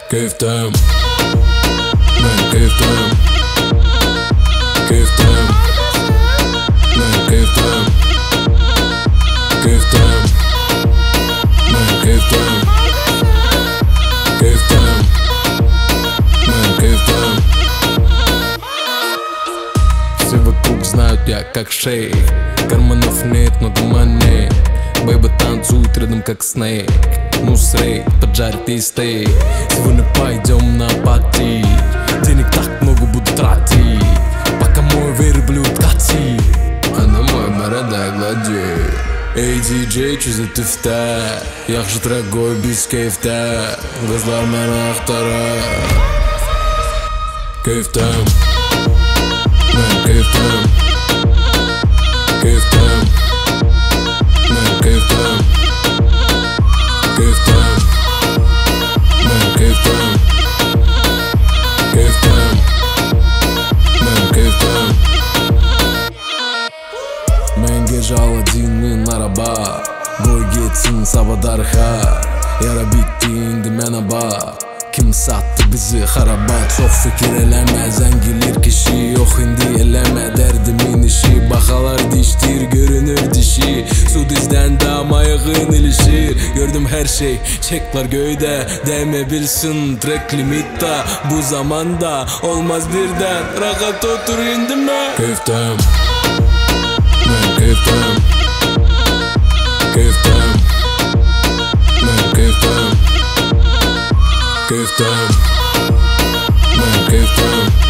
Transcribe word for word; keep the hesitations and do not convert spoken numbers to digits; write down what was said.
Keyiftem, ben keyiftem, keyiftem, ben keyiftem, keyiftem, ben keyiftem, keyiftem, ben кайфтем. Все вокруг знают я как шейк, карманов нет, много моней. Бэйба танцует рядом как снейк. Ну срейк, поджаритый стейк. Сегодня пойдем на пати. Денег так много буду тратить, пока мой верблюд катит, а на мой борода гладит. Эй, диджей, чё за туфта? Yaxşı трек қой біз кайфта. Қызлар мені ақтарады. Keyiftem, ben keyiftem, keyiftem, ben keyiftem, keyiftem, ben keyiftem, keyiftem, ben keyiftem. Ben gece Aladin'in araba, boy geçsin sabadarha. Yara bitti indi menaba. Kim sattı bizi harabat? Çok fikir eleme, zengilir kişi yok indi eleme. Derdimin işi, bakalar diştir, görünür dişi. Su dizden dama yakın ilişir. Gördüm her şey, çekler göyde. Deme bilsin, track limitta. Bu zamanda olmaz birden. Rahat otur indime. Keyiftem, ben keyiftem, keyiftem, ben keyiftem, keyiftem, ben keyiftem.